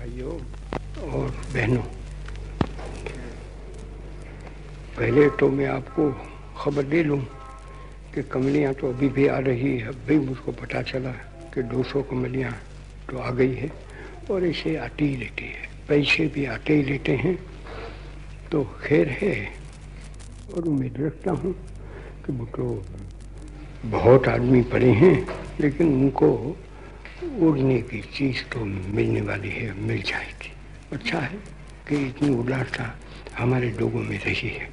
भाइयों और बहनों, पहले तो मैं आपको खबर दे लूं कि कमलियाँ तो अभी भी आ रही है। अब भी मुझको पता चला कि 200 कमलियाँ तो आ गई है और इसे आती ही रहती है, पैसे भी आते ही रहते हैं। तो खैर है, और उम्मीद रखता हूँ कि वो तो बहुत आदमी पड़े हैं, लेकिन उनको उड़ने की चीज़ तो मिलने वाली है, मिल जाएगी। अच्छा है कि इतनी उदारता हमारे लोगों में रही है।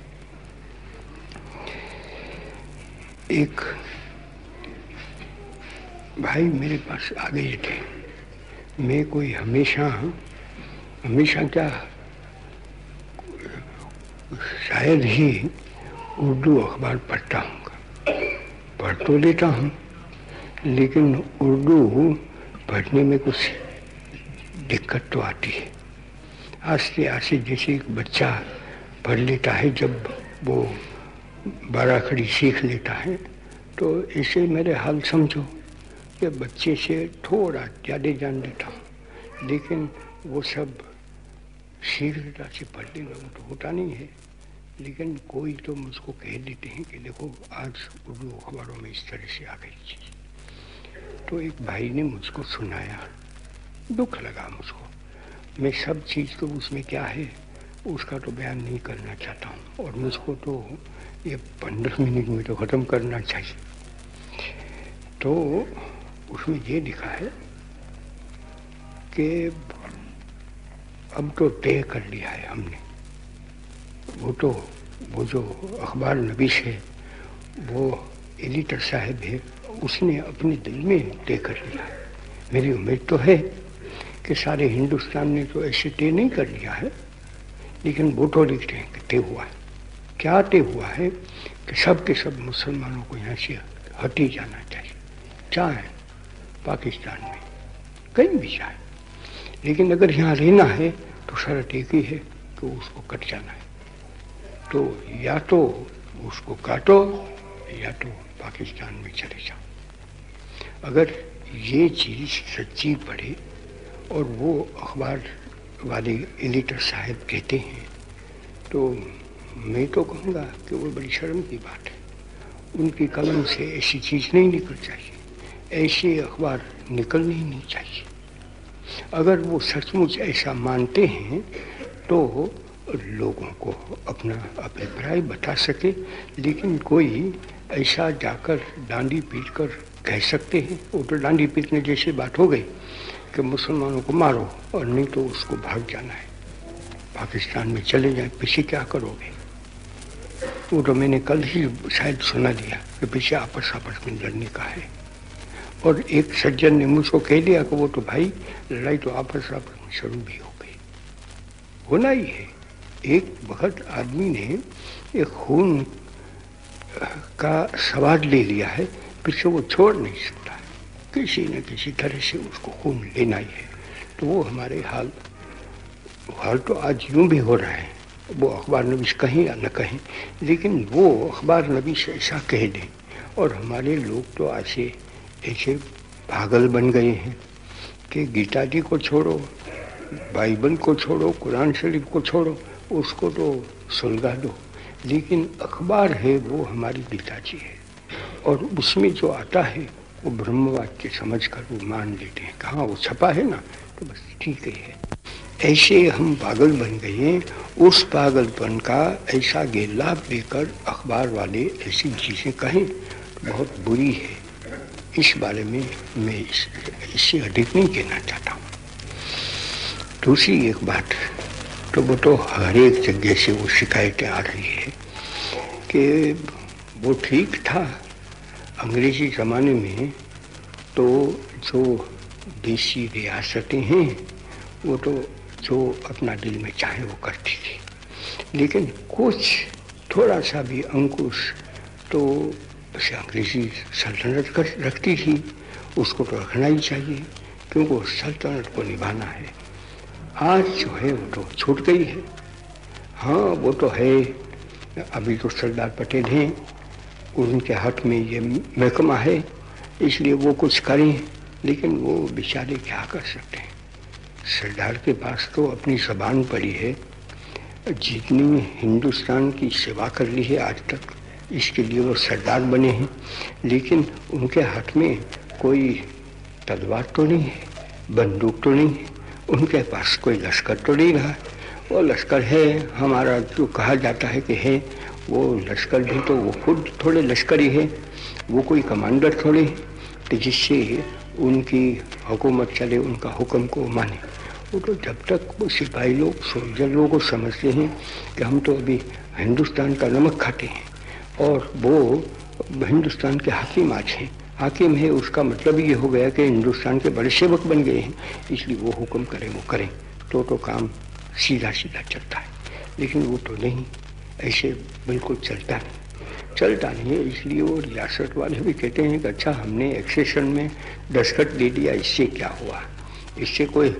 एक भाई मेरे पास आ गए थे। मैं कोई हमेशा क्या, शायद ही उर्दू अखबार पढ़ता हूँ। पढ़ तो लेता हूँ, लेकिन उर्दू पढ़ने में कुछ दिक्कत तो आती है। आस्ते आस्ते जैसे एक बच्चा पढ़ लेता है, जब वो 12 खड़ी सीख लेता है, तो इसे मेरे हाल समझो कि बच्चे से थोड़ा ज़्यादा जान लेता हूँ, लेकिन वो सब शीघ्रता से पढ़ लेना वो तो होता नहीं है। लेकिन कोई तो मुझको कह देते हैं कि देखो आज उर्दू अखबारों में इस तरह से आ गई चीज़। तो एक भाई ने मुझको सुनाया, दुख लगा मुझको। मैं सब चीज़ तो उसमें क्या है उसका तो बयान नहीं करना चाहता हूँ, और मुझको तो ये 15 मिनट में तो ख़त्म करना चाहिए। तो उसमें ये लिखा है कि अब तो तय कर लिया है हमने, वो जो अखबार नबीश है, वो एडिटर साहब है, उसने अपने दिल में तय कर लिया है। मेरी उम्मीद तो है कि सारे हिंदुस्तान ने तो ऐसे तय नहीं कर लिया है, लेकिन वो तो लिखते हैं कि तय हुआ है। क्या तय हुआ है कि सब के सब मुसलमानों को यहाँ से हट ही जाना चाहिए, चाहे पाकिस्तान में कहीं भी जाए, लेकिन अगर यहाँ रहना है तो शर्त एक ही है कि उसको कट जाना है। तो या तो उसको काटो या तो पाकिस्तान में चले जाओ। अगर ये चीज़ सच्ची पड़े और वो अखबार वाले एडिटर साहब कहते हैं, तो मैं तो कहूँगा कि वो बड़ी शर्म की बात है। उनकी कलम से ऐसी चीज़ नहीं निकल चाहिए, ऐसे अखबार निकलने ही नहीं चाहिए। अगर वो सचमुच ऐसा मानते हैं तो लोगों को अपना अभिप्राय बता सके, लेकिन कोई ऐसा जाकर डांडी पीट कर कह सकते हैं, वो तो डांडी पीटने जैसी बात हो गई कि मुसलमानों को मारो और नहीं तो उसको भाग जाना है, पाकिस्तान में चले जाए, पीछे क्या करोगे। वो तो मैंने कल ही शायद सुना दिया कि पीछे आपस में लड़ने का है। और एक सज्जन ने मुझको कह दिया कि वो तो भाई लड़ाई तो आपस में शुरू भी हो गई, होना ही है। एक वक्त आदमी ने एक खून का स्वाद ले लिया है, फिर से वो छोड़ नहीं सकता है, किसी न किसी तरह से उसको खून लेना ही है। तो वो हमारे हाल तो आज यूं भी हो रहा है, वो अखबार नबीश कहीं या न कहीं, लेकिन वो अखबार नबीश ऐसा कह दें, और हमारे लोग तो ऐसे पागल बन गए हैं कि गीता जी को छोड़ो, बाइबल को छोड़ो, कुरान शरीफ को छोड़ो, उसको तो सुलगा दो, लेकिन अखबार है वो हमारी गीता जी है, और उसमें जो आता है वो ब्रह्मवाक्य समझ कर वो मान लेते हैं। कहाँ वो छपा है ना, तो बस ठीक ही है। ऐसे हम पागल बन गए। उस पागलपन का ऐसा गैरलाभ लेकर अखबार वाले ऐसी चीज़ें कहें तो बहुत बुरी है। इस बारे में मैं इससे अधिक नहीं कहना चाहता हूँ। दूसरी एक बात, तो वो तो हर एक जगह से वो शिकायतें आ रही है कि वो ठीक था अंग्रेज़ी ज़माने में, तो जो देसी रियासतें हैं वो तो जो अपना दिल में चाहे वो करती थी, लेकिन कुछ थोड़ा सा भी अंकुश तो उसे अंग्रेज़ी सल्तनत रखती थी, उसको तो रखना ही चाहिए, क्योंकि उस सल्तनत को निभाना है। आज जो है वो तो छूट गई है। हाँ वो तो है, अभी तो सरदार पटेल हैं, उनके हाथ में ये महकमा है, इसलिए वो कुछ करें, लेकिन वो बेचारे क्या कर सकते हैं। सरदार के पास तो अपनी ज़बान पड़ी है, जितनी हिंदुस्तान की सेवा कर ली है आज तक, इसके लिए वो सरदार बने हैं। लेकिन उनके हाथ में कोई तलवार तो नहीं है, बंदूक तो नहीं है, उनके पास कोई लश्कर तो नहीं रहा। वो लश्कर है हमारा जो कहा जाता है कि है, वो लश्कर भी तो वो खुद थोड़े लश्करी है, वो कोई कमांडर थोड़े हैं तो जिससे उनकी हुकूमत चले, उनका हुक्म को माने। वो तो जब तक वो सिपाही लोग, सोल्जर लोगों को समझते हैं कि हम तो अभी हिंदुस्तान का नमक खाते हैं और वो हिंदुस्तान के हाकिम आज हैं, हाकिम है उसका मतलब ये हो गया कि हिंदुस्तान के बड़े सेवक बन गए हैं, इसलिए वो हुक्म करें वो करें तो काम सीधा सीधा चलता है। लेकिन वो तो नहीं, ऐसे बिल्कुल चलता नहीं है। इसलिए वो रियासत वाले भी कहते हैं कि अच्छा हमने एक्सेशन में दस्तखत दे दिया, इससे क्या हुआ, इससे कोई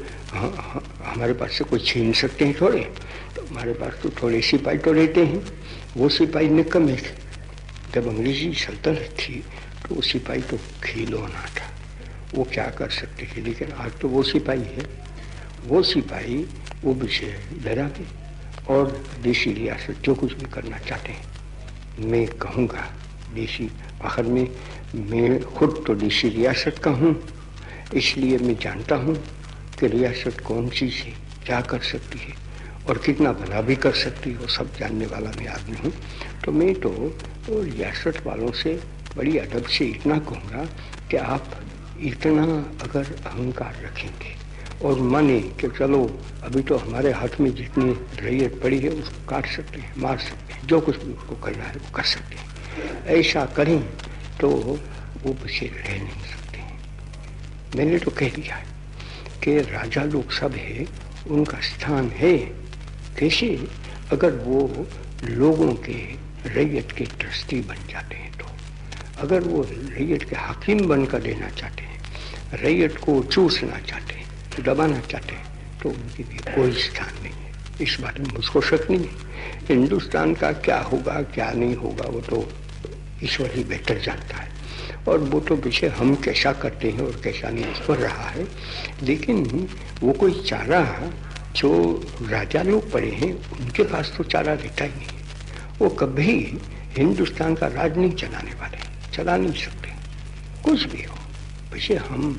हमारे पास से कोई छीन सकते हैं थोड़े, तो हमारे पास तो थोड़े सिपाही तो रहते हैं। वो सिपाही निकम्मे थे, जब अंग्रेजी सल्तनत थी तो वो सिपाही तो खिलौना था, वो क्या कर सकते थे। लेकिन आज तो वो सिपाही है, वो सिपाही वो विषय डरा के और देशी रियासत जो कुछ भी करना चाहते हैं। मैं कहूँगा देशी, आखिर में मैं खुद तो देशी रियासत का हूँ, इसलिए मैं जानता हूँ कि रियासत कौन चीज़ है, क्या कर सकती है और कितना भला भी कर सकती है, वो सब जानने वाला मैं आदमी हूँ। तो मैं तो रियासत वालों से बड़ी अदब से इतना कहूँगा कि आप इतना अगर अहंकार रखेंगे और माने कि चलो अभी तो हमारे हाथ में जितनी रैयत पड़ी है उसको काट सकते हैं, मार सकते हैं, जो कुछ भी उसको करना है वो कर सकते हैं, ऐसा करें तो वो पीछे रह नहीं सकते हैं। मैंने तो कह दिया है कि राजा लोग सब है, उनका स्थान है। कैसे? अगर वो लोगों के रैयत के ट्रस्टी बन जाते हैं, तो अगर वो रैयत के हाकिम बनकर देना चाहते हैं, रैयत को चूसना चाहते हैं, दबाना चाहते हैं, तो उनके भी कोई स्थान नहीं है। इस बारे में मुझको शक नहीं है। हिंदुस्तान का क्या होगा क्या नहीं होगा वो तो ईश्वर ही बेहतर जानता है, और वो तो विषय हम कैसा करते हैं और कैसा नहीं उस पर रहा है। लेकिन वो कोई चारा जो राजा लोग पड़े हैं उनके पास तो चारा रहता ही नहीं है। वो कभी हिंदुस्तान का राज नहीं चलाने वाले, चला नहीं सकते, कुछ भी हो। वैसे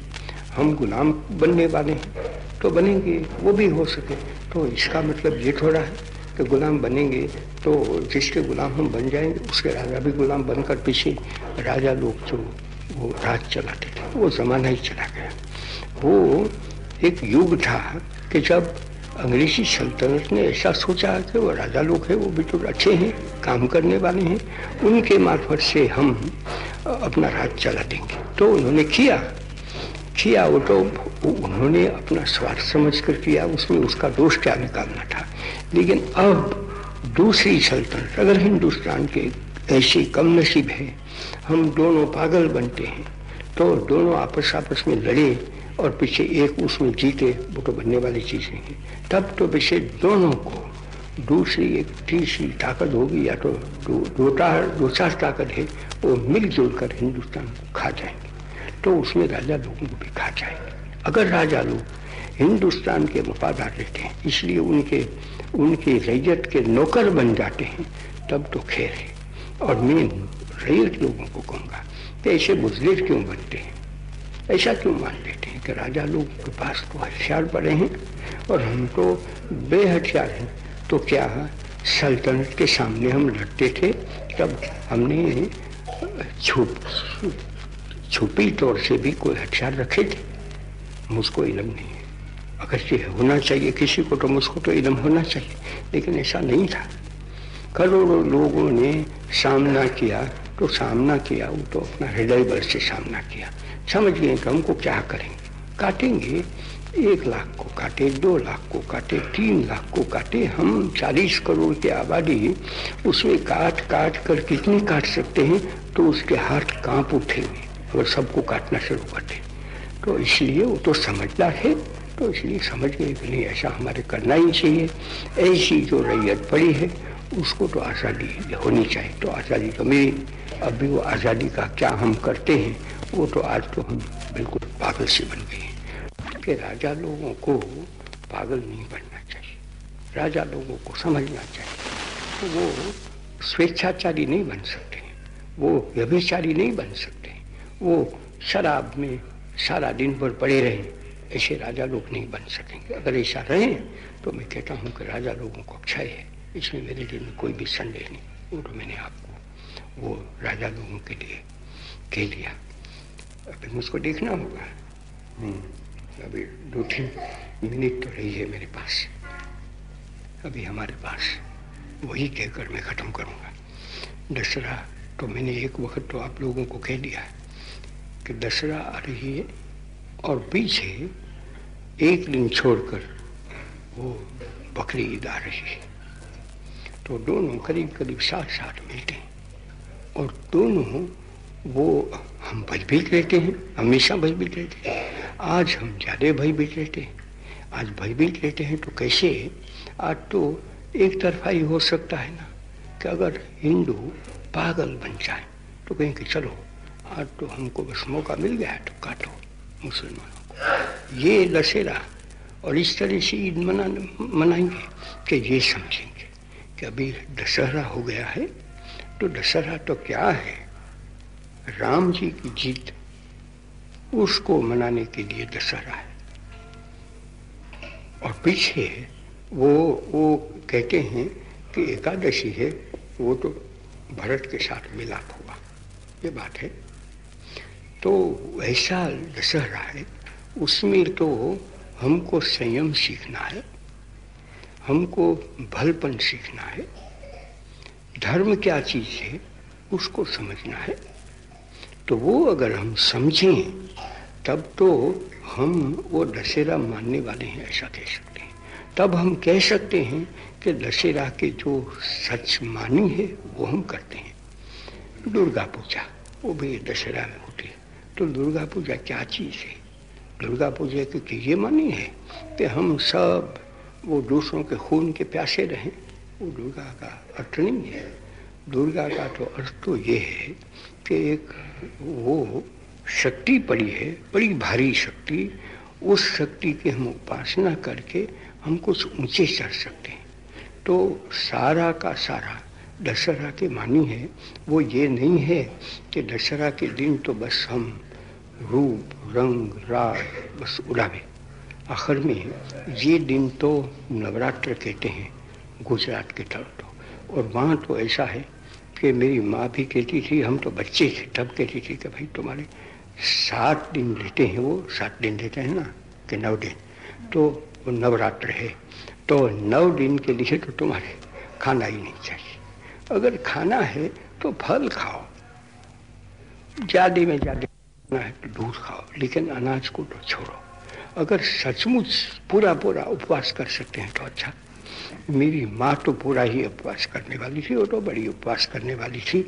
हम गुलाम बनने वाले हैं तो बनेंगे, वो भी हो सके। तो इसका मतलब ये थोड़ा है कि गुलाम बनेंगे तो जिसके गुलाम हम बन जाएंगे उसके राजा भी गुलाम बनकर पीछे राजा लोग जो वो राज चलाते थे, वो ज़माना ही चला गया। वो एक युग था कि जब अंग्रेजी सल्तनत ने ऐसा सोचा कि वो राजा लोग हैं, वो भी तो अच्छे हैं, काम करने वाले हैं, उनके मार्फत से हम अपना राज चला देंगे। तो उन्होंने किया वो तो उन्होंने अपना स्वार्थ समझ कर किया, उसमें उसका दोष क्या निकालना था। लेकिन अब दूसरी सल्तनत, अगर हिंदुस्तान के ऐसे कम नसीब है, हम दोनों पागल बनते हैं तो दोनों आपस में लड़े और पीछे एक उसमें जीते, वो तो बनने वाली चीज़ नहीं है। तब तो पीछे दोनों को दूसरी एक तीसरी ताकत होगी, या तो दो चार ताकत है, वो मिलजुल कर हिंदुस्तान को खा जाएंगे, तो उसमें राजा लोगों को भी खा जाएंगे। अगर राजा लोग हिंदुस्तान के वफादार रहते हैं, इसलिए उनके रैयत के नौकर बन जाते हैं, तब तो खैर है। और मैं रैयत लोगों को कहूँगा कि ऐसे बुज़दिल क्यों बनते हैं, ऐसा क्यों मान लेते हैं कि राजा लोग के पास तो हथियार पड़े हैं और हम तो बेहथियार हैं। तो क्या सल्तनत के सामने हम लड़ते थे, तब हमने छुपी तौर से भी कोई हथियार रखे थे? मुझको इल्म नहीं है। अगर ये होना चाहिए किसी को तो मुझको तो इल्म होना चाहिए, लेकिन ऐसा नहीं था। करोड़ों लोगों ने सामना किया, तो सामना किया वो तो अपना हृदय बल से सामना किया। समझ गए कि हमको क्या करेंगे, काटेंगे, 1 लाख को काटे, 2 लाख को काटे, 3 लाख को काटे, हम 40 करोड़ की आबादी, उसमें काट कर कितनी काट सकते हैं, तो उसके हाथ कांप उठेंगे और सबको काटना शुरू कर दे। तो इसलिए वो तो समझदार है, तो इसलिए समझ गए कि नहीं ऐसा हमारे करना ही चाहिए। ऐसी जो रैयत पड़ी है उसको तो आज़ादी होनी चाहिए। तो आज़ादी तो मिली, अभी वो आज़ादी का क्या हम करते हैं, वो तो आज तो हम बिल्कुल पागल से बन गए हैं। कि राजा लोगों को पागल नहीं बनना चाहिए, राजा लोगों को समझना चाहिए। तो वो स्वेच्छाचारी नहीं बन सकते, वो व्यभिचारी नहीं बन सकते, वो शराब में सारा दिन भर पड़े रहें, ऐसे राजा लोग नहीं बन सकेंगे। अगर ऐसा रहे तो मैं कहता हूँ कि राजा लोगों को क्षय है, इसमें मेरे दिल में कोई भी संदेह नहीं। वो तो मैंने आपको वो राजा लोगों के लिए कह दिया। अभी मुझको देखना होगा, अभी 2-3 मिनट तो रही है मेरे पास, अभी हमारे पास, वही कहकर मैं ख़त्म करूँगा। दशहरा तो मैंने एक वक्त तो आप लोगों को कह दिया कि दशहरा आ रही है और पीछे एक दिन छोड़कर वो बकरी ईद आ रही है। तो दोनों करीब करीब साथ साथ मिलते हैं और दोनों वो हम भयभीत रहते हैं, हमेशा भयभीत रहते हैं। आज हम ज़्यादा भयभीत रहते हैं, आज भयभीत रहते हैं। तो कैसे? आज तो एक तरफा ही हो सकता है ना कि अगर हिंदू पागल बन जाए तो कहें कि चलो आज तो हमको बस मौका मिल गया तो काटो मुसलमानों को। ये दशहरा और इस तरह से ईद मनाएंगे कि ये समझेंगे कि अभी दशहरा हो गया है। तो दशहरा तो क्या है? राम जी की जीत, उसको मनाने के लिए दशहरा है। और पीछे वो कहते हैं कि एकादशी है, वो तो भरत के साथ मिलाप हुआ, ये बात है। तो ऐसा दशहरा है, उसमें तो हमको संयम सीखना है, हमको भलपन सीखना है, धर्म क्या चीज़ है उसको समझना है। तो वो अगर हम समझें तब तो हम वो दशहरा मानने वाले हैं, ऐसा कह सकते हैं। तब हम कह सकते हैं कि दशहरा के जो सच मानी है वो हम करते हैं। दुर्गा पूजा वो भी दशहरा में होती है। तो दुर्गा पूजा क्या चीज़ है? दुर्गा पूजा की ये मानी है कि हम सब वो दूसरों के खून के प्यासे रहें, वो दुर्गा का अर्थ नहीं है। दुर्गा का तो अर्थ तो ये है कि एक वो शक्ति पड़ी है, बड़ी भारी शक्ति, उस शक्ति की हम उपासना करके हम कुछ ऊंचे चढ़ सकते हैं। तो सारा का सारा दशहरा के मानी है वो ये नहीं है कि दशहरा के दिन तो बस हम रूप रंग राग बस उड़ावे। आखिर में ये दिन तो नवरात्र कहते हैं गुजरात के तरफ तो, और वहाँ तो ऐसा है कि मेरी माँ भी कहती थी, हम तो बच्चे थे तब कहती थी कि भाई तुम्हारे 7 दिन रहते हैं, वो 7 दिन रहते हैं ना कि 9 दिन, तो वो नवरात्र है। तो 9 दिन के लिए तो तुम्हारे खाना ही नहीं चाहिए। अगर खाना है तो फल खाओ, ज़्यादा में ज़्यादा खाना है तो दूध खाओ, लेकिन अनाज को तो छोड़ो। अगर सचमुच पूरा पूरा उपवास कर सकते हैं तो अच्छा। मेरी माँ तो पूरा ही उपवास करने वाली थी, वो तो बड़ी उपवास करने वाली थी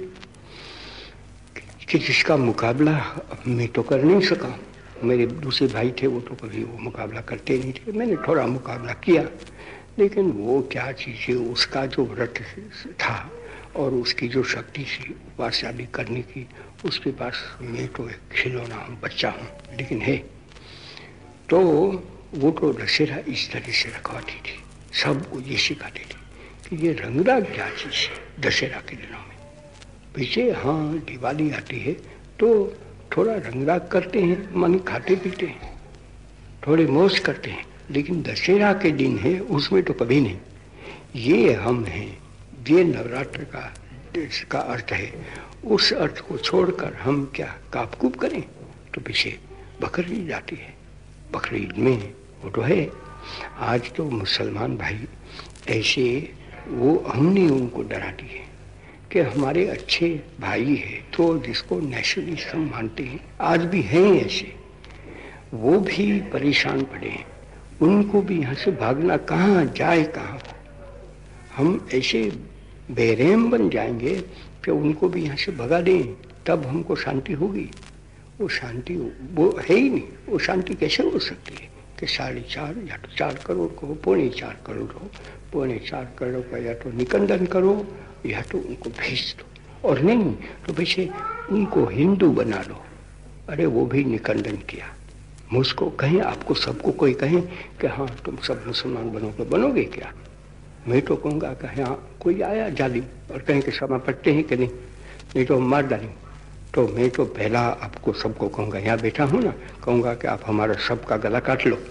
कि जिसका मुकाबला मैं तो कर नहीं सका। मेरे दूसरे भाई थे वो तो कभी वो मुकाबला करते नहीं थे, मैंने थोड़ा मुकाबला किया, लेकिन वो क्या चीज़ है, उसका जो व्रत था और उसकी जो शक्ति थी उपवास आदि करने की, उसके पास मैं तो एक खिलौना हूँ, बच्चा हूँ, लेकिन है। तो वो तो दशहरा इस तरह से रखवाती थी, सबको ये सिखाती थी कि ये रंगराग क्या चीज़ है। दशहरा के दिनों में पीछे हाँ दिवाली आती है तो थोड़ा रंगराग करते हैं, मन खाते पीते हैं, थोड़े मौज करते हैं, लेकिन दशहरा के दिन है उसमें तो कभी नहीं। ये हम हैं, ये नवरात्र का अर्थ है। उस अर्थ को छोड़कर हम क्या कापकूप करें? तो पीछे बकरी ईद आती है, बकरी ईद में वो तो है। आज तो मुसलमान भाई ऐसे वो हमने उनको डरा दिए कि हमारे अच्छे भाई है तो जिसको नेशनलिस्ट हम मानते हैं, आज भी हैं ऐसे, वो भी परेशान पड़े हैं, उनको भी यहाँ से भागना, कहाँ जाए कहाँ। हम ऐसे बेरहम बन जाएंगे कि उनको भी यहाँ से भगा दें, तब हमको शांति होगी। वो शांति वो है ही नहीं। वो शांति कैसे हो सकती है कि 4.5 या तो 4 करोड़ को 4.25 करोड़ हो, 4.25 करोड़ का या तो निकंदन करो या तो उनको भेज दो, और नहीं तो पीछे उनको हिंदू बना लो। अरे वो भी निकंदन किया, मुझको कहें, आपको सबको कोई कहें कि हाँ तुम सब मुसलमान बनोगे, बनोगे क्या? मैं तो कहूँगा कि हाँ कोई आया जालिम और कहें कि समा पढ़ते हैं कि नहीं, नहीं तो हम मार डालेंगे। तो मैं तो पहला आपको सबको कहूँगा, यहाँ बैठा हूँ ना, कहूँगा कि आप हमारा सबका गला काट लो,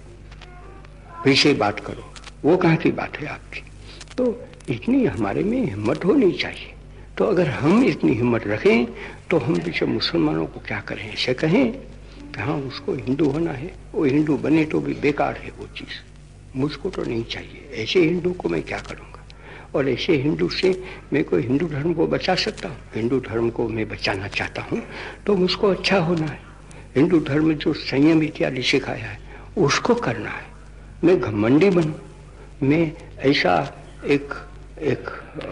फिर से बात करो। वो कहाँ की बात है आपकी? तो इतनी हमारे में हिम्मत होनी चाहिए। तो अगर हम इतनी हिम्मत रखें तो हम पीछे मुसलमानों को क्या करें? ऐसे कहें कि हाँ उसको हिंदू होना है, वो हिंदू बने तो भी बेकार है वो चीज़, मुझको तो नहीं चाहिए। ऐसे हिंदू को मैं क्या करूँगा? और ऐसे हिंदू से मैं कोई हिंदू धर्म को बचा सकता हूँ? हिंदू धर्म को मैं बचाना चाहता हूँ तो मुझको अच्छा होना है। हिंदू धर्म जो संयम इत्यादि सिखाया है उसको करना है। मैं घमंडी बनूँ, मैं ऐसा एक एक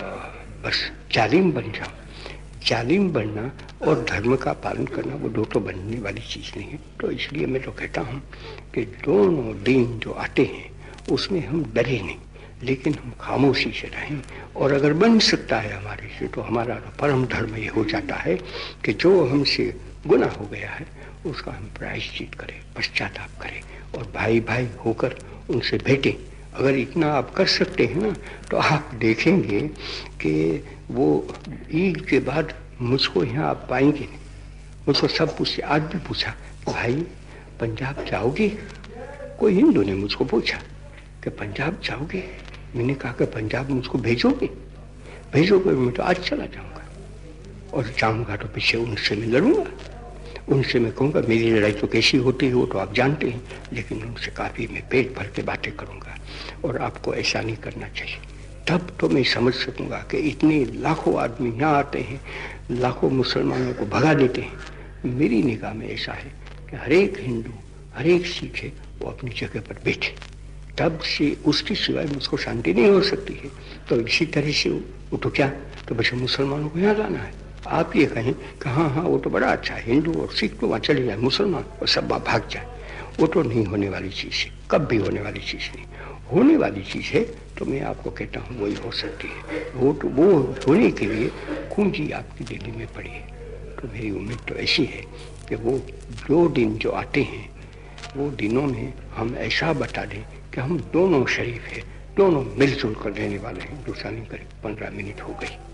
बस जालिम बन जाऊँ? जालिम बनना और धर्म का पालन करना वो दो तो बनने वाली चीज़ नहीं है। तो इसलिए मैं तो कहता हूँ कि दोनों दिन जो आते हैं उसमें हम डरे नहीं, लेकिन हम खामोशी से रहें। और अगर बन सकता है हमारे से तो हमारा परम धर्म ये हो जाता है कि जो हमसे गुनाह हो गया है उसका हम प्रायश्चित करें, पश्चाताप करें और भाई भाई होकर उनसे भेंटें। अगर इतना आप कर सकते हैं ना तो आप देखेंगे कि वो ईद के बाद मुझको यहाँ आप पाएंगे नहीं। मुझको सब पूछे, आज भी पूछा भाई पंजाब जाओगे? कोई हिंदू ने मुझको पूछा कि पंजाब जाओगे? मैंने कहा कि पंजाब मुझको भेजोगे? भेजोगे? मैं तो आज चला जाऊंगा, और जाऊंगा तो पीछे उनसे मैं लड़ूंगा। उनसे मैं कहूँगा मेरी लड़ाई तो कैसी होती है वो तो आप जानते हैं, लेकिन उनसे काफ़ी मैं पेट भर के बातें करूँगा और आपको ऐसा नहीं करना चाहिए। तब तो मैं समझ सकूँगा कि इतने लाखों आदमी यहाँ आते हैं, लाखों मुसलमानों को भगा देते हैं। मेरी निगाह में ऐसा है कि हर एक हिंदू, हर एक सिख है वो अपनी जगह पर बैठे, तब से उसके सिवाय मुझको शांति नहीं हो सकती है। तो इसी तरह से वो तो क्या, तो बस मुसलमानों को यहाँ लाना है। आप ये कहें कि हाँ हाँ वो तो बड़ा अच्छा है, हिंदू और सिख तो वहाँ चले जाए, मुसलमान और सब भाग जाए, वो तो नहीं होने वाली चीज़ है, कब भी होने वाली चीज़ नहीं। होने वाली चीज़ है तो मैं आपको कहता हूँ वही हो सकती है। वो तो वो होने के लिए कुंजी आपकी दिल्ली में पड़ी है। तो मेरी उम्मीद तो ऐसी है कि वो दो दिन जो आते हैं वो दिनों में हम ऐसा बता दें कि हम दोनों शरीफ हैं, दोनों मिलजुल कर रहने वाले हैं। दूसरा नहीं करें। 15 मिनट हो गई।